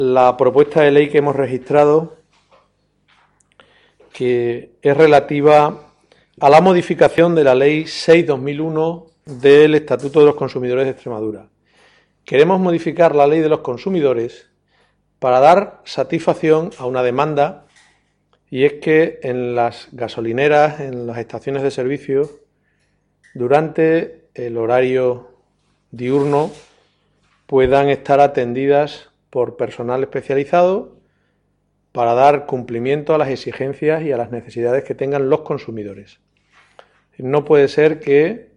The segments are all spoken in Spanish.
La propuesta de ley que hemos registrado, que es relativa a la modificación de la Ley 6/2001 del Estatuto de los Consumidores de Extremadura. Queremos modificar la Ley de los Consumidores para dar satisfacción a una demanda, y es que en las gasolineras, en las estaciones de servicio, durante el horario diurno, puedan estar atendidas por personal especializado para dar cumplimiento a las exigencias y a las necesidades que tengan los consumidores. No puede ser que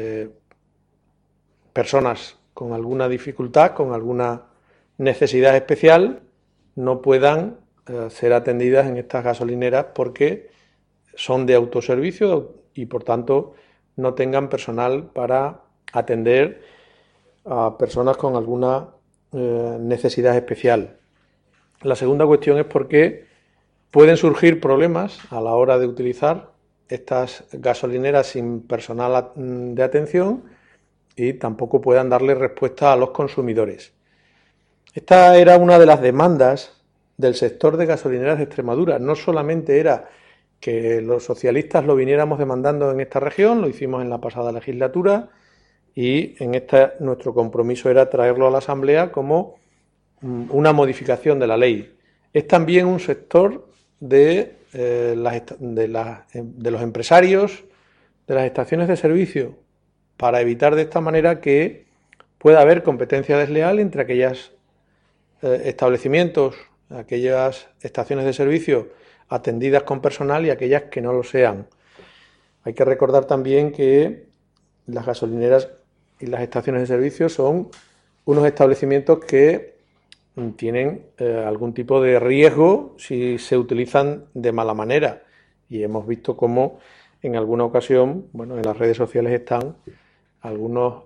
personas con alguna dificultad, con alguna necesidad especial, no puedan ser atendidas en estas gasolineras porque son de autoservicio y por tanto no tengan personal para atender a personas con alguna necesidad especial. La segunda cuestión es porque pueden surgir problemas a la hora de utilizar estas gasolineras sin personal de atención y tampoco puedan darle respuesta a los consumidores. Esta era una de las demandas del sector de gasolineras de Extremadura. No solamente era que los socialistas lo viniéramos demandando en esta región, lo hicimos en la pasada legislatura y en esta nuestro compromiso era traerlo a la Asamblea como una modificación de la ley. Es también un sector de los empresarios de las estaciones de servicio, para evitar de esta manera que pueda haber competencia desleal entre aquellos establecimientos, aquellas estaciones de servicio atendidas con personal y aquellas que no lo sean. Hay que recordar también que las gasolineras y las estaciones de servicio son unos establecimientos que tienen algún tipo de riesgo si se utilizan de mala manera, y hemos visto cómo en alguna ocasión, en las redes sociales están algunos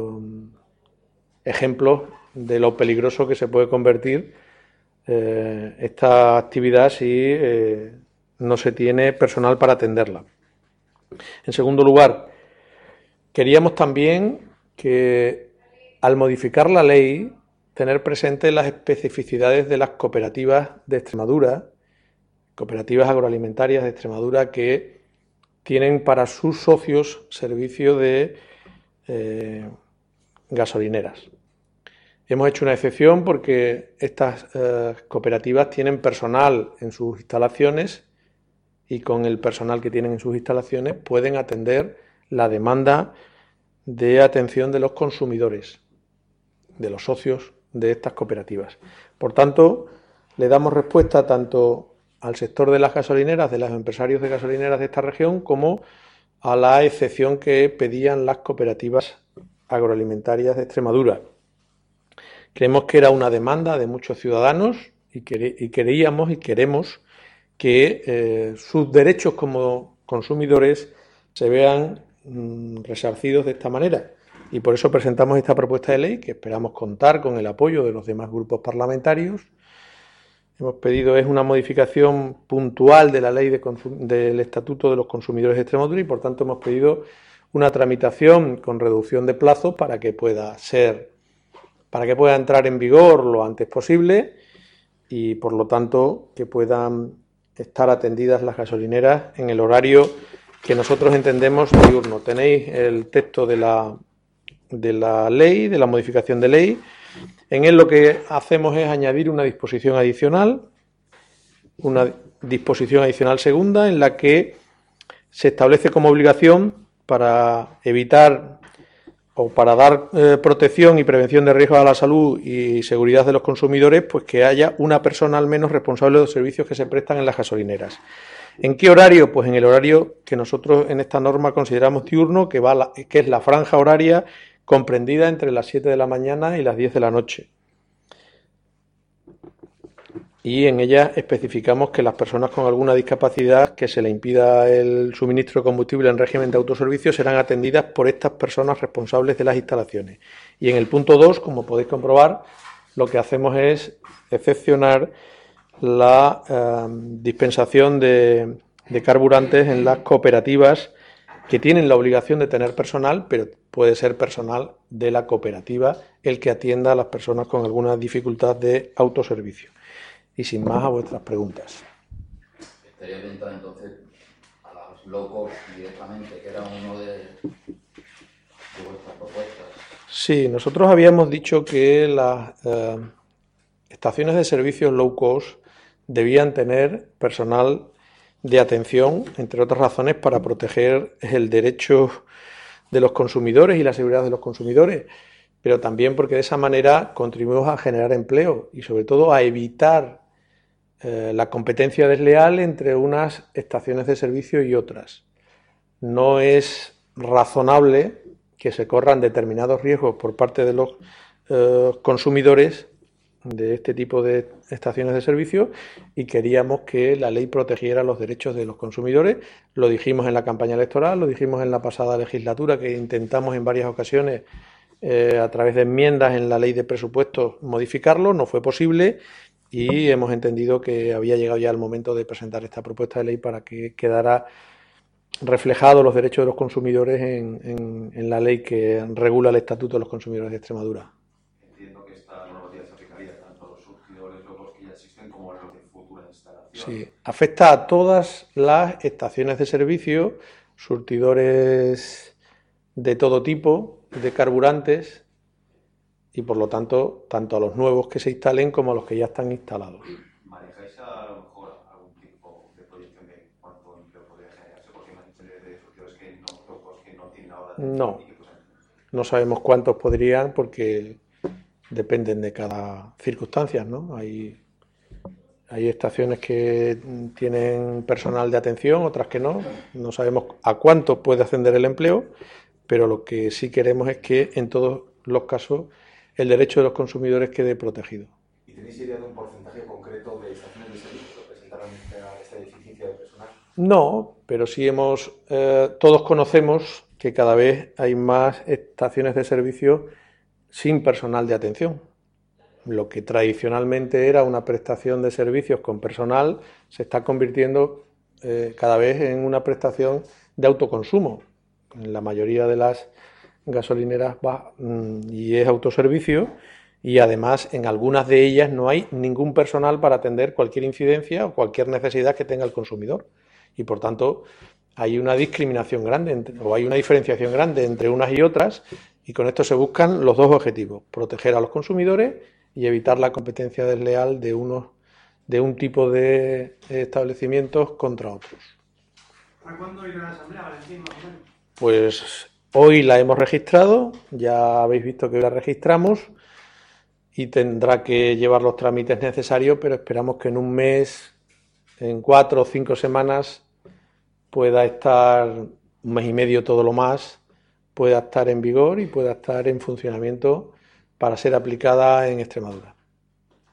ejemplos de lo peligroso que se puede convertir esta actividad si no se tiene personal para atenderla. En segundo lugar, queríamos también que al modificar la ley tener presente las especificidades de las cooperativas de Extremadura, cooperativas agroalimentarias de Extremadura que tienen para sus socios servicio de gasolineras. Hemos hecho una excepción porque estas cooperativas tienen personal en sus instalaciones y con el personal que tienen en sus instalaciones pueden atender la demanda de atención de los consumidores, de los socios de estas cooperativas. Por tanto, le damos respuesta tanto al sector de las gasolineras, de los empresarios de gasolineras de esta región, como a la excepción que pedían las cooperativas agroalimentarias de Extremadura. Creemos que era una demanda de muchos ciudadanos y queríamos y queremos que sus derechos como consumidores se vean resarcidos de esta manera. Y por eso presentamos esta propuesta de ley, que esperamos contar con el apoyo de los demás grupos parlamentarios. Hemos pedido una modificación puntual de la ley del Estatuto de los Consumidores de Extremadura y por tanto hemos pedido una tramitación con reducción de plazo para que pueda entrar en vigor lo antes posible y por lo tanto que puedan estar atendidas las gasolineras en el horario que nosotros entendemos diurno. Tenéis el texto de la ley, de la modificación de ley. En él lo que hacemos es añadir una disposición adicional segunda, en la que se establece como obligación para evitar o para dar protección y prevención de riesgos a la salud y seguridad de los consumidores, pues que haya una persona al menos responsable de los servicios que se prestan en las gasolineras. ¿En qué horario? Pues en el horario que nosotros en esta norma consideramos diurno, que es la franja horaria comprendida entre las 7 de la mañana y las 10 de la noche. Y en ella especificamos que las personas con alguna discapacidad que se le impida el suministro de combustible en régimen de autoservicio serán atendidas por estas personas responsables de las instalaciones. Y en el punto 2, como podéis comprobar, lo que hacemos es excepcionar la dispensación de carburantes en las cooperativas que tienen la obligación de tener personal, pero puede ser personal de la cooperativa el que atienda a las personas con alguna dificultad de autoservicio. Y sin más, a vuestras preguntas. Estaría orientada entonces a las low cost directamente, que era uno de vuestras propuestas. Sí, nosotros habíamos dicho que las estaciones de servicios low cost debían tener personal de atención, entre otras razones, para proteger el derecho de los consumidores y la seguridad de los consumidores, pero también porque de esa manera contribuimos a generar empleo y sobre todo a evitar la competencia desleal entre unas estaciones de servicio y otras. No es razonable que se corran determinados riesgos por parte de los consumidores de este tipo de estaciones de servicio y queríamos que la ley protegiera los derechos de los consumidores. Lo dijimos en la campaña electoral, lo dijimos en la pasada legislatura, que intentamos en varias ocasiones a través de enmiendas en la ley de presupuestos modificarlo, no fue posible y hemos entendido que había llegado ya el momento de presentar esta propuesta de ley para que quedara reflejados los derechos de los consumidores en la ley que regula el Estatuto de los Consumidores de Extremadura. Entiendo que esta normativa se aplicaría tanto a los surtidores locos que ya existen como a los de futura instalación. Sí, afecta a todas las estaciones de servicio, surtidores de todo tipo, de carburantes y por lo tanto, tanto a los nuevos que se instalen como a los que ya están instalados. ¿Manejáis a lo mejor algún tipo de proyección de cuánto empleo podría generarse? Porque me han dicho de surtidores que no tienen ahora. No, no sabemos cuántos podrían porque dependen de cada circunstancia, ¿no? Hay estaciones que tienen personal de atención, otras que no. No sabemos a cuánto puede ascender el empleo, pero lo que sí queremos es que en todos los casos el derecho de los consumidores quede protegido. ¿Y tenéis idea de un porcentaje concreto de estaciones de servicio que presentarán esta deficiencia de personal? No, pero sí todos conocemos que cada vez hay más estaciones de servicio sin personal de atención. Lo que tradicionalmente era una prestación de servicios con personal se está convirtiendo cada vez en una prestación de autoconsumo. En la mayoría de las gasolineras va y es autoservicio y además en algunas de ellas no hay ningún personal para atender cualquier incidencia o cualquier necesidad que tenga el consumidor. Y por tanto hay una discriminación grande o hay una diferenciación grande entre unas y otras y con esto se buscan los dos objetivos, proteger a los consumidores y evitar la competencia desleal de un tipo de establecimientos contra otros. ¿Para cuándo irá la asamblea, Valentín, más o menos? Pues hoy la hemos registrado, ya habéis visto que hoy la registramos y tendrá que llevar los trámites necesarios, pero esperamos que en un mes, en 4 o 5 semanas, pueda estar, un mes y medio todo lo más, pueda estar en vigor y pueda estar en funcionamiento para ser aplicada en Extremadura.